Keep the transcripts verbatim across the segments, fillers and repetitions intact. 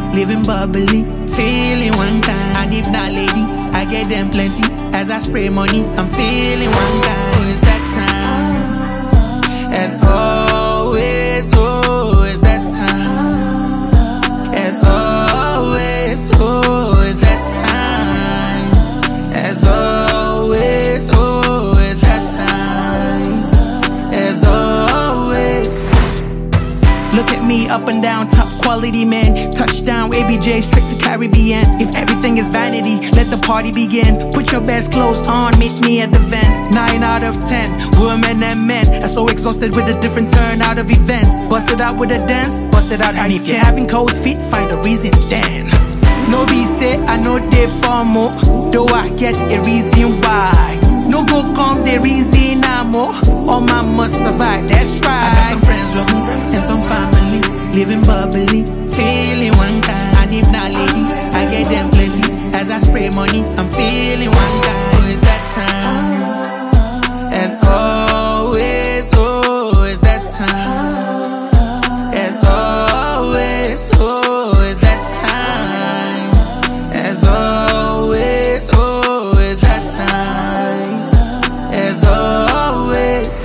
living bubbly, feeling one kind. And if not lady, I get them plenty. As I spray money, I'm feeling one kind. Oh, it's that time. As always, oh, it's that time. As always, oh, it's that time. As always, oh, it's that time. As always. Look at me, up and down, top quality man. Touchdown, A B J, straight to Caribbean. If everything is vanity, let the party begin. Put your best clothes on, meet me at the van. Nine out of ten, women and men are so exhausted with a different turnout of events. Bust it out with a dance, bust it out. And if you're having cold feet, find a reason then. No be say, I know they formal, though I get a reason why. No go come the reason I'm more. All my must survive, that's right. I got some friends with me and some family, living bubbly, feeling one kind. And if not lady, I get them plenty. As I spray money, I'm feeling one kind. Oh, it's that time. As always, oh, it's that time. As always, oh, it's that time. As always, oh, it's that time. As always.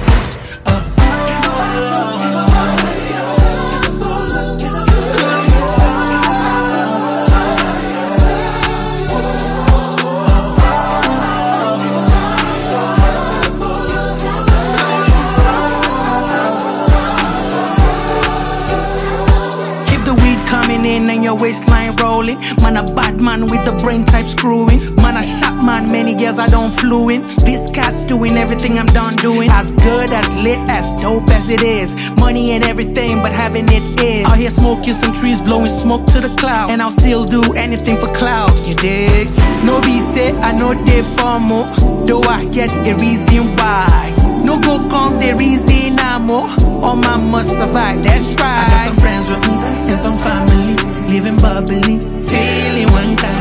Coming in and your waistline rolling. Man, a bad man with the brain type screwing. Man, a sharp man, many girls I don't flew in. This cat's doing everything I'm done doing. As good, as lit, as dope as it is. Money and everything, but having it is. Out here smoking some trees, blowing smoke to the cloud. And I'll still do anything for clout, you dig? No be say, I know they formal, though I get a reason why. No go come the reason I'm more. All my must survive, that's right. I got some friends with me and some family, living bubbly, feeling one kind.